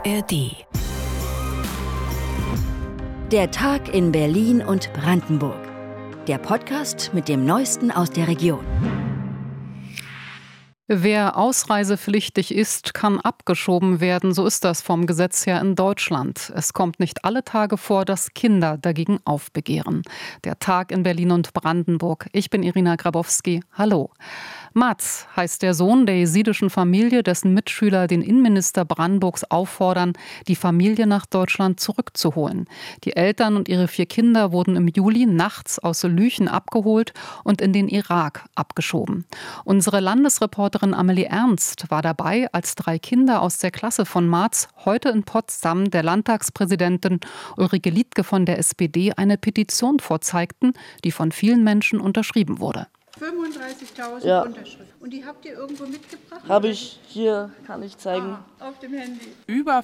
ARD. Der Tag in Berlin und Brandenburg. Der Podcast mit dem Neuesten aus der Region. Wer ausreisepflichtig ist, kann abgeschoben werden. So ist das vom Gesetz her in Deutschland. Es kommt nicht alle Tage vor, dass Kinder dagegen aufbegehren. Der Tag in Berlin und Brandenburg. Ich bin Irina Grabowski. Hallo. Mats heißt der Sohn der jesidischen Familie, dessen Mitschüler den Innenminister Brandenburgs auffordern, die Familie nach Deutschland zurückzuholen. Die Eltern und ihre 4 Kinder wurden im Juli nachts aus Lüchen abgeholt und in den Irak abgeschoben. Unsere Landesreporterin Amelie Ernst war dabei, als 3 Kinder aus der Klasse von Mats heute in Potsdam der Landtagspräsidentin Ulrike Liedtke von der SPD eine Petition vorzeigten, die von vielen Menschen unterschrieben wurde. 35.000 Unterschriften. Und die habt ihr irgendwo mitgebracht? Habe ich hier, kann ich zeigen. Auf dem Handy. Über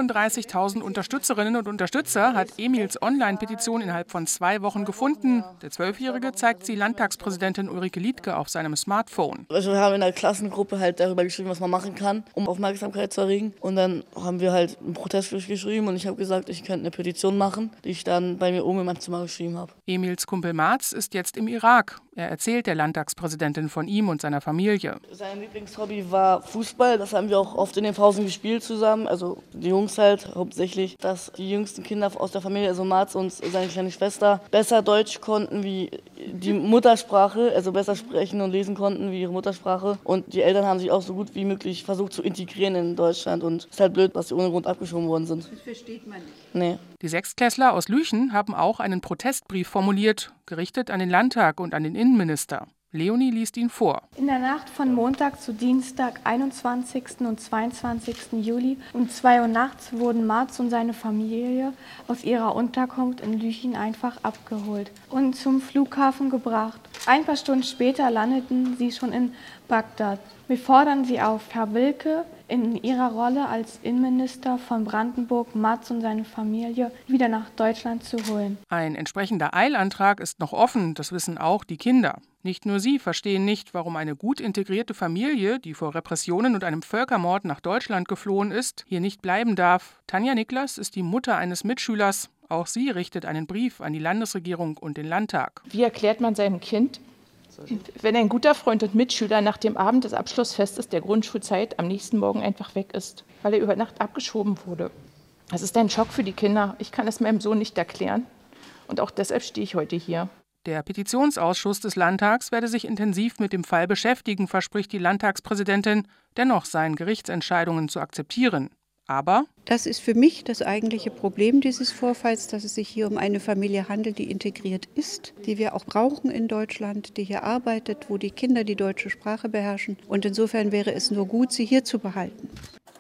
35.000 Unterstützerinnen und Unterstützer hat Emils Online-Petition innerhalb von 2 Wochen gefunden. Der 12-Jährige zeigt sie Landtagspräsidentin Ulrike Liedtke auf seinem Smartphone. Also wir haben in der Klassengruppe halt darüber geschrieben, was man machen kann, um Aufmerksamkeit zu erregen. Und dann haben wir halt einen Protest geschrieben und ich habe gesagt, ich könnte eine Petition machen, die ich dann bei mir oben in meinem Zimmer geschrieben habe. Emils Kumpel Mats ist jetzt im Irak. Er erzählt der Landtagspräsidentin von ihm und seiner Familie. Sein Lieblingshobby war Fußball. Das haben wir auch oft in den Pausen gespielt zusammen. Also die Jungs halt hauptsächlich. Dass die jüngsten Kinder aus der Familie, also Mats und seine kleine Schwester, besser Deutsch konnten wie die Muttersprache. Also besser sprechen und lesen konnten wie ihre Muttersprache. Und die Eltern haben sich auch so gut wie möglich versucht zu integrieren in Deutschland. Und es ist halt blöd, dass sie ohne Grund abgeschoben worden sind. Das versteht man nicht. Nee. Die Sechstklässler aus Lüchen haben auch einen Protestbrief formuliert, gerichtet an den Landtag und an den Innenminister. Leonie liest ihn vor. In der Nacht von Montag zu Dienstag, 21. und 22. Juli um 2 Uhr nachts wurden Mats und seine Familie aus ihrer Unterkunft in Lüchen einfach abgeholt und zum Flughafen gebracht. Ein paar Stunden später landeten sie schon in Bagdad. Wir fordern Sie auf, Herr Wilke, in Ihrer Rolle als Innenminister von Brandenburg Mats und seine Familie wieder nach Deutschland zu holen. Ein entsprechender Eilantrag ist noch offen, das wissen auch die Kinder. Nicht nur sie verstehen nicht, warum eine gut integrierte Familie, die vor Repressionen und einem Völkermord nach Deutschland geflohen ist, hier nicht bleiben darf. Tanja Niklas ist die Mutter eines Mitschülers. Auch sie richtet einen Brief an die Landesregierung und den Landtag. Wie erklärt man seinem Kind, wenn ein guter Freund und Mitschüler nach dem Abend des Abschlussfestes der Grundschulzeit am nächsten Morgen einfach weg ist, weil er über Nacht abgeschoben wurde? Das ist ein Schock für die Kinder. Ich kann es meinem Sohn nicht erklären. Und auch deshalb stehe ich heute hier. Der Petitionsausschuss des Landtags werde sich intensiv mit dem Fall beschäftigen, verspricht die Landtagspräsidentin, dennoch seien Gerichtsentscheidungen zu akzeptieren. Aber das ist für mich das eigentliche Problem dieses Vorfalls, dass es sich hier um eine Familie handelt, die integriert ist, die wir auch brauchen in Deutschland, die hier arbeitet, wo die Kinder die deutsche Sprache beherrschen. Und insofern wäre es nur gut, sie hier zu behalten.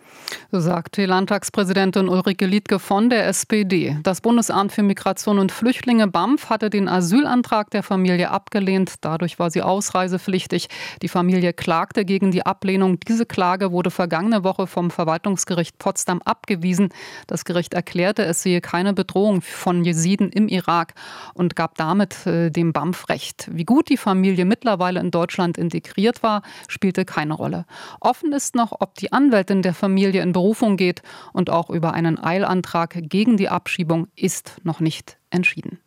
So sagt die Landtagspräsidentin Ulrike Liedtke von der SPD. Das Bundesamt für Migration und Flüchtlinge BAMF hatte den Asylantrag der Familie abgelehnt. Dadurch war sie ausreisepflichtig. Die Familie klagte gegen die Ablehnung. Diese Klage wurde vergangene Woche vom Verwaltungsgericht Potsdam abgewiesen. Das Gericht erklärte, es sehe keine Bedrohung von Jesiden im Irak und gab damit dem BAMF Recht. Wie gut die Familie mittlerweile in Deutschland integriert war, spielte keine Rolle. Offen ist noch, ob die Anwältin der Familie in Berufung geht, und auch über einen Eilantrag gegen die Abschiebung ist noch nicht entschieden.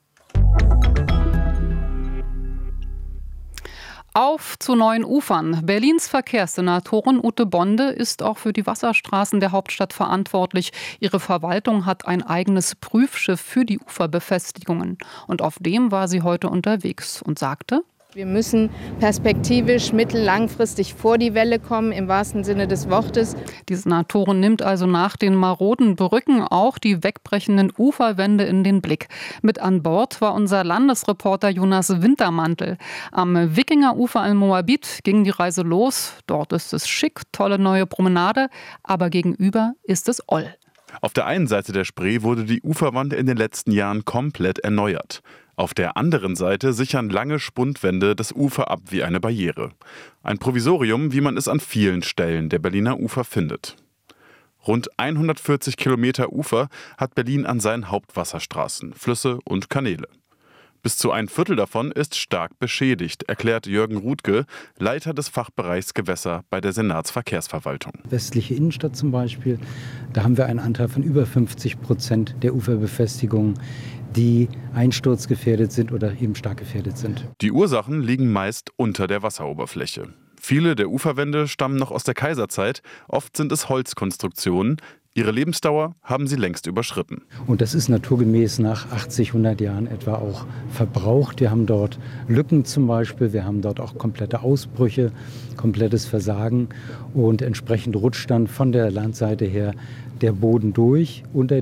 Auf zu neuen Ufern. Berlins Verkehrssenatorin Ute Bonde ist auch für die Wasserstraßen der Hauptstadt verantwortlich. Ihre Verwaltung hat ein eigenes Prüfschiff für die Uferbefestigungen. Und auf dem war sie heute unterwegs und sagte: Wir müssen perspektivisch mittellangfristig vor die Welle kommen, im wahrsten Sinne des Wortes. Die Senatorin nimmt also nach den maroden Brücken auch die wegbrechenden Uferwände in den Blick. Mit an Bord war unser Landesreporter Jonas Wintermantel. Am Wikingerufer in Moabit ging die Reise los. Dort ist es schick, tolle neue Promenade, aber gegenüber ist es oll. Auf der einen Seite der Spree wurde die Uferwand in den letzten Jahren komplett erneuert. Auf der anderen Seite sichern lange Spundwände das Ufer ab wie eine Barriere. Ein Provisorium, wie man es an vielen Stellen der Berliner Ufer findet. Rund 140 Kilometer Ufer hat Berlin an seinen Hauptwasserstraßen, Flüsse und Kanäle. Bis zu ein Viertel davon ist stark beschädigt, erklärt Jürgen Ruthke, Leiter des Fachbereichs Gewässer bei der Senatsverkehrsverwaltung. Westliche Innenstadt zum Beispiel, da haben wir einen Anteil von über 50% der Uferbefestigungen, die einsturzgefährdet sind oder eben stark gefährdet sind. Die Ursachen liegen meist unter der Wasseroberfläche. Viele der Uferwände stammen noch aus der Kaiserzeit, oft sind es Holzkonstruktionen. Ihre Lebensdauer haben sie längst überschritten. Und das ist naturgemäß nach 80, 100 Jahren etwa auch verbraucht. Wir haben dort Lücken zum Beispiel, wir haben dort auch komplette Ausbrüche, komplettes Versagen und entsprechend rutscht dann von der Landseite her der Boden durch unter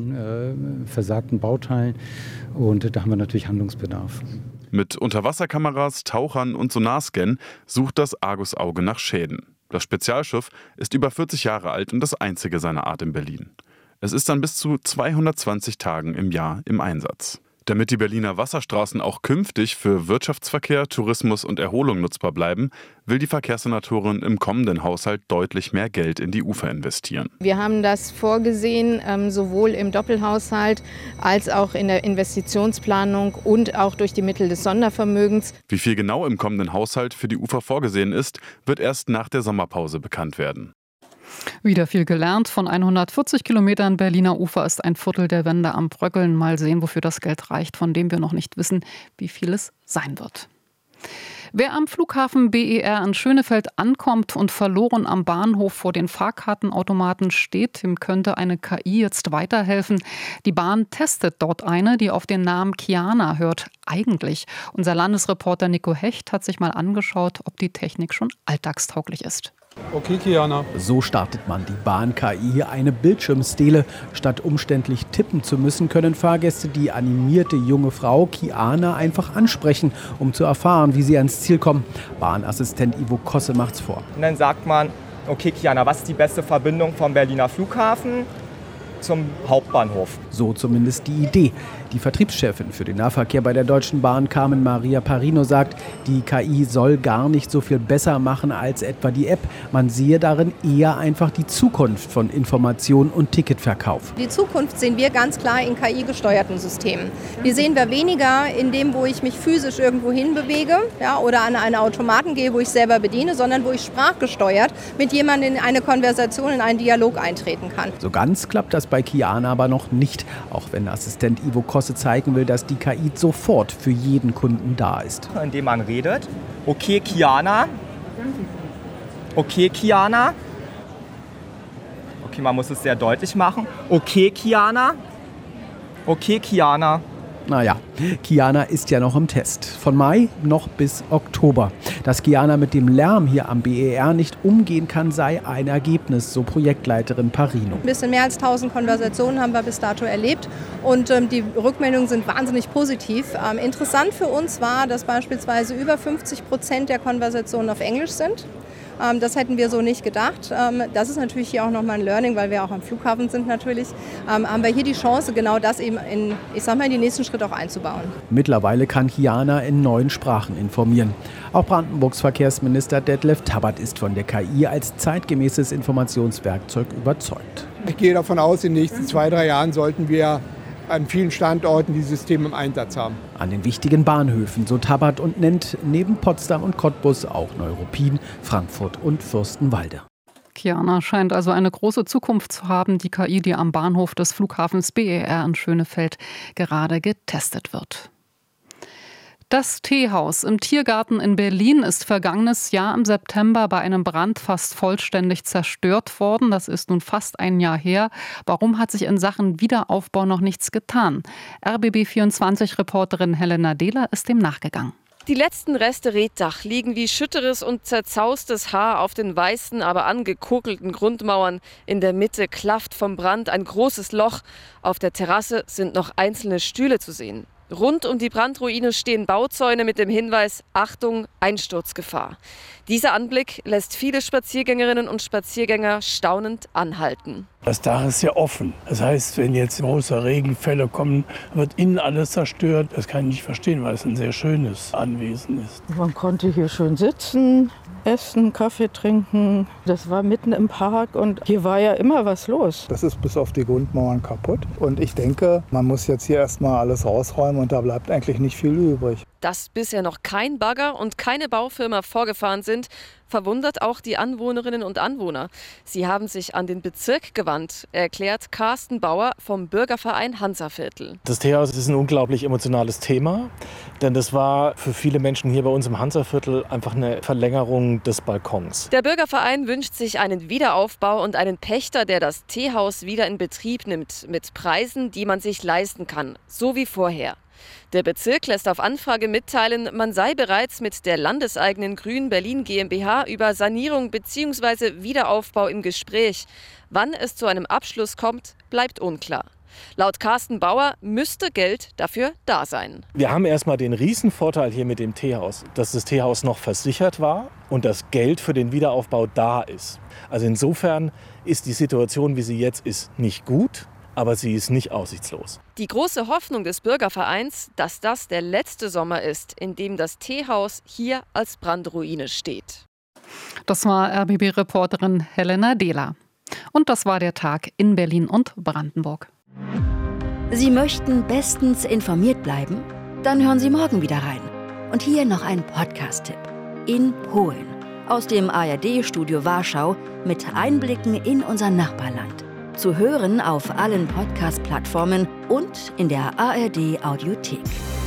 den versagten Bauteilen und da haben wir natürlich Handlungsbedarf. Mit Unterwasserkameras, Tauchern und Sonarscan sucht das Argusauge nach Schäden. Das Spezialschiff ist über 40 Jahre alt und das einzige seiner Art in Berlin. Es ist dann bis zu 220 Tagen im Jahr im Einsatz. Damit die Berliner Wasserstraßen auch künftig für Wirtschaftsverkehr, Tourismus und Erholung nutzbar bleiben, will die Verkehrssenatorin im kommenden Haushalt deutlich mehr Geld in die Ufer investieren. Wir haben das vorgesehen, sowohl im Doppelhaushalt als auch in der Investitionsplanung und auch durch die Mittel des Sondervermögens. Wie viel genau im kommenden Haushalt für die Ufer vorgesehen ist, wird erst nach der Sommerpause bekannt werden. Wieder viel gelernt. Von 140 Kilometern Berliner Ufer ist ein Viertel der Wände am Bröckeln. Mal sehen, wofür das Geld reicht, von dem wir noch nicht wissen, wie viel es sein wird. Wer am Flughafen BER in Schönefeld ankommt und verloren am Bahnhof vor den Fahrkartenautomaten steht, dem könnte eine KI jetzt weiterhelfen. Die Bahn testet dort eine, die auf den Namen Kiana hört. Eigentlich. Unser Landesreporter Nico Hecht hat sich mal angeschaut, ob die Technik schon alltagstauglich ist. Okay, Kiana. So startet man die Bahn-KI, eine Bildschirmstele. Statt umständlich tippen zu müssen, können Fahrgäste die animierte junge Frau Kiana einfach ansprechen, um zu erfahren, wie sie ans Ziel kommen. Bahnassistent Ivo Kosse macht's vor. Und dann sagt man, okay, Kiana, was ist die beste Verbindung vom Berliner Flughafen zum Hauptbahnhof? So zumindest die Idee. Die Vertriebschefin für den Nahverkehr bei der Deutschen Bahn, Carmen Maria Parino, sagt, die KI soll gar nicht so viel besser machen als etwa die App. Man sehe darin eher einfach die Zukunft von Information und Ticketverkauf. Die Zukunft sehen wir ganz klar in KI-gesteuerten Systemen. Die sehen wir weniger in dem, wo ich mich physisch irgendwo hinbewege, ja, oder an einen Automaten gehe, wo ich selber bediene, sondern wo ich sprachgesteuert mit jemandem in eine Konversation, in einen Dialog eintreten kann. So ganz klappt das bei Kiana aber noch nicht, auch wenn Assistent Ivo Kosse zeigen will, dass die KI sofort für jeden Kunden da ist. Indem man redet, okay Kiana, okay Kiana, okay, man muss es sehr deutlich machen, okay Kiana, okay Kiana. Naja, Kiana ist ja noch im Test. Von Mai noch bis Oktober. Dass Kiana mit dem Lärm hier am BER nicht umgehen kann, sei ein Ergebnis, so Projektleiterin Parino. Ein bisschen mehr als 1000 Konversationen haben wir bis dato erlebt und die Rückmeldungen sind wahnsinnig positiv. Interessant für uns war, dass beispielsweise über 50% der Konversationen auf Englisch sind. Das hätten wir so nicht gedacht. Das ist natürlich hier auch nochmal ein Learning, weil wir auch am Flughafen sind natürlich. Haben wir hier die Chance, genau das eben in die nächsten Schritte auch einzubauen. Mittlerweile kann Kiana in 9 Sprachen informieren. Auch Brandenburgs Verkehrsminister Detlef Tabbert ist von der KI als zeitgemäßes Informationswerkzeug überzeugt. Ich gehe davon aus, in den nächsten 2-3 Jahren sollten wir an vielen Standorten die Systeme im Einsatz haben. An den wichtigen Bahnhöfen, so Tabbert, und nennt neben Potsdam und Cottbus auch Neuruppin, Frankfurt und Fürstenwalde. Kiana scheint also eine große Zukunft zu haben, die KI, die am Bahnhof des Flughafens BER in Schönefeld gerade getestet wird. Das Teehaus im Tiergarten in Berlin ist vergangenes Jahr im September bei einem Brand fast vollständig zerstört worden. Das ist nun fast ein Jahr her. Warum hat sich in Sachen Wiederaufbau noch nichts getan? RBB24-Reporterin Helena Dehler ist dem nachgegangen. Die letzten Reste Reetdach liegen wie schütteres und zerzaustes Haar auf den weißen, aber angekokelten Grundmauern. In der Mitte klafft vom Brand ein großes Loch. Auf der Terrasse sind noch einzelne Stühle zu sehen. Rund um die Brandruine stehen Bauzäune mit dem Hinweis: Achtung, Einsturzgefahr. Dieser Anblick lässt viele Spaziergängerinnen und Spaziergänger staunend anhalten. Das Dach ist ja offen. Das heißt, wenn jetzt große Regenfälle kommen, wird innen alles zerstört. Das kann ich nicht verstehen, weil es ein sehr schönes Anwesen ist. Man konnte hier schön sitzen, Essen, Kaffee trinken. Das war mitten im Park und hier war ja immer was los. Das ist bis auf die Grundmauern kaputt. Und ich denke, man muss jetzt hier erstmal alles rausräumen und da bleibt eigentlich nicht viel übrig. Dass bisher noch kein Bagger und keine Baufirma vorgefahren sind, verwundert auch die Anwohnerinnen und Anwohner. Sie haben sich an den Bezirk gewandt, erklärt Carsten Bauer vom Bürgerverein Hansaviertel. Das Teehaus ist ein unglaublich emotionales Thema, denn das war für viele Menschen hier bei uns im Hansaviertel einfach eine Verlängerung des Balkons. Der Bürgerverein wünscht sich einen Wiederaufbau und einen Pächter, der das Teehaus wieder in Betrieb nimmt, mit Preisen, die man sich leisten kann, so wie vorher. Der Bezirk lässt auf Anfrage mitteilen, man sei bereits mit der landeseigenen Grün Berlin GmbH über Sanierung bzw. Wiederaufbau im Gespräch. Wann es zu einem Abschluss kommt, bleibt unklar. Laut Carsten Bauer müsste Geld dafür da sein. Wir haben erstmal den Riesenvorteil hier mit dem Teehaus, dass das Teehaus noch versichert war und das Geld für den Wiederaufbau da ist. Also insofern ist die Situation, wie sie jetzt ist, nicht gut. Aber sie ist nicht aussichtslos. Die große Hoffnung des Bürgervereins, dass das der letzte Sommer ist, in dem das Teehaus hier als Brandruine steht. Das war RBB-Reporterin Helena Dehler. Und das war der Tag in Berlin und Brandenburg. Sie möchten bestens informiert bleiben? Dann hören Sie morgen wieder rein. Und hier noch ein Podcast-Tipp. In Polen. Aus dem ARD-Studio Warschau mit Einblicken in unser Nachbarland. Zu hören auf allen Podcast-Plattformen und in der ARD-Audiothek.